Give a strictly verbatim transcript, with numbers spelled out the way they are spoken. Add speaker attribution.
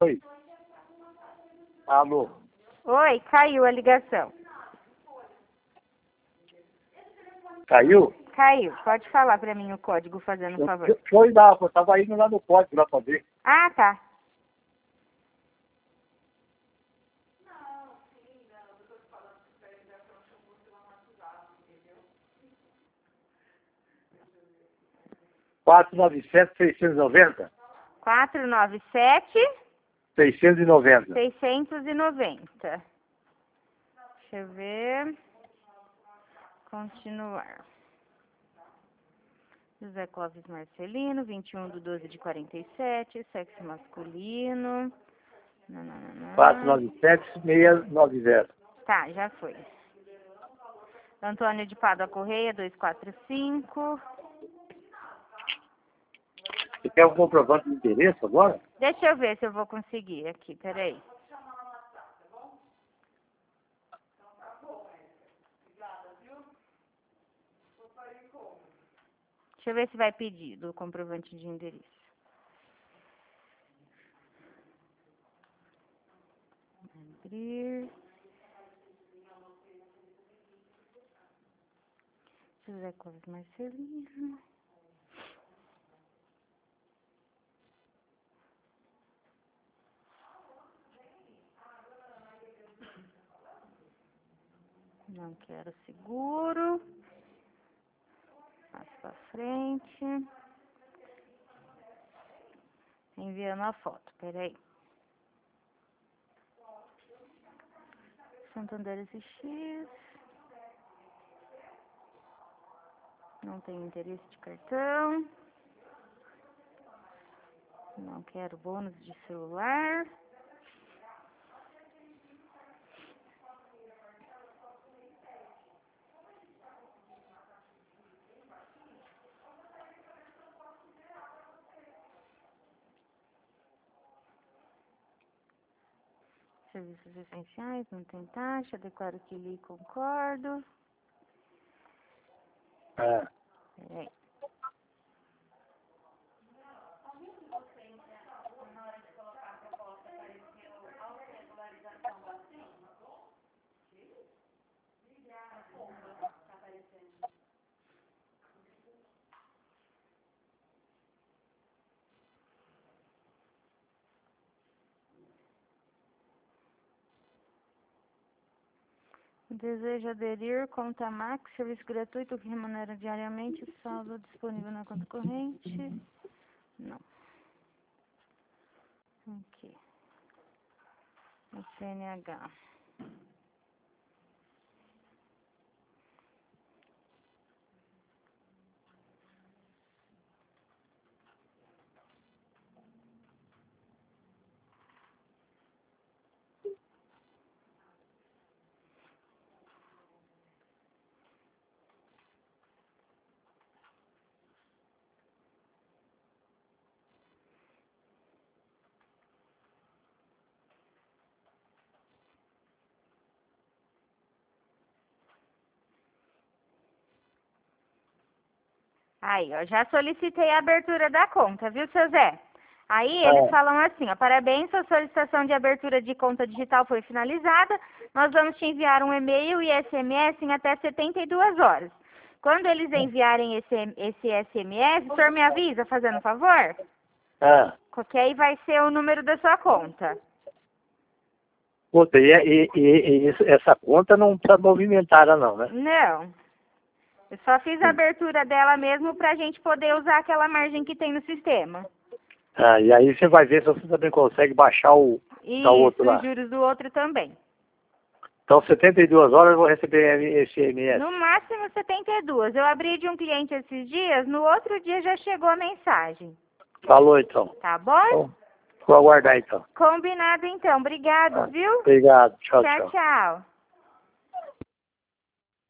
Speaker 1: Oi. Alô.
Speaker 2: Oi, caiu a ligação.
Speaker 1: Caiu?
Speaker 2: Caiu. Pode falar pra mim o código, fazendo um favor.
Speaker 1: Deixa eu ir lá, eu tava indo lá no código lá pra ver.
Speaker 2: Ah, tá.
Speaker 1: quatro nove sete, seiscentos e noventa?
Speaker 2: quatro nove sete,
Speaker 1: seiscentos e noventa.
Speaker 2: seiscentos e noventa. Deixa eu ver. Continuar. José Clóvis Marcelino, vinte e um de doze de quarenta e sete, sexo masculino. Nananana.
Speaker 1: quatro nove sete, seiscentos e noventa.
Speaker 2: Tá, já foi. Antônio de Pádua Correia, duzentos e quarenta e cinco.
Speaker 1: Você quer um comprovante de endereço agora?
Speaker 2: Deixa eu ver se eu vou conseguir aqui, peraí. Deixa eu ver se vai pedir do comprovante de endereço. Abrir. José Clóvis Marcelino. Não quero seguro. Passo pra frente. Enviando a foto, peraí. Santander S X. Não tenho interesse de cartão. Não quero bônus de celular. Serviços essenciais, não tem taxa. Declaro que li e concordo.
Speaker 1: É.
Speaker 2: Peraí. Deseja aderir, conta Max, serviço gratuito que remunera diariamente, saldo disponível na conta corrente. Não. Aqui. O C N H. Aí, ó, já solicitei a abertura da conta, viu, seu Zé? Aí eles
Speaker 1: É.
Speaker 2: falam assim, ó, parabéns, sua solicitação de abertura de conta digital foi finalizada, nós vamos te enviar um e-mail e S M S em até setenta e duas horas. Quando eles enviarem esse, esse S M S, o senhor me avisa, fazendo um favor?
Speaker 1: É.
Speaker 2: Porque aí vai ser o número da sua conta.
Speaker 1: Puta, e, e, e, e isso- essa conta não está movimentada não, né?
Speaker 2: Não. Eu só fiz a abertura dela mesmo pra gente poder usar aquela margem que tem no sistema.
Speaker 1: Ah, e aí você vai ver se você também consegue baixar o
Speaker 2: E
Speaker 1: da outro lá.
Speaker 2: os juros do outro também.
Speaker 1: Então, setenta e duas horas eu vou receber esse S M S.
Speaker 2: No máximo setenta e duas. Eu abri de um cliente esses dias, no outro dia já chegou a mensagem.
Speaker 1: Falou, então.
Speaker 2: Tá bom?
Speaker 1: Então, vou aguardar, então.
Speaker 2: Combinado então. Obrigado,
Speaker 1: Ah,
Speaker 2: viu?
Speaker 1: Obrigado. Tchau,
Speaker 2: Tchau,
Speaker 1: tchau.
Speaker 2: tchau.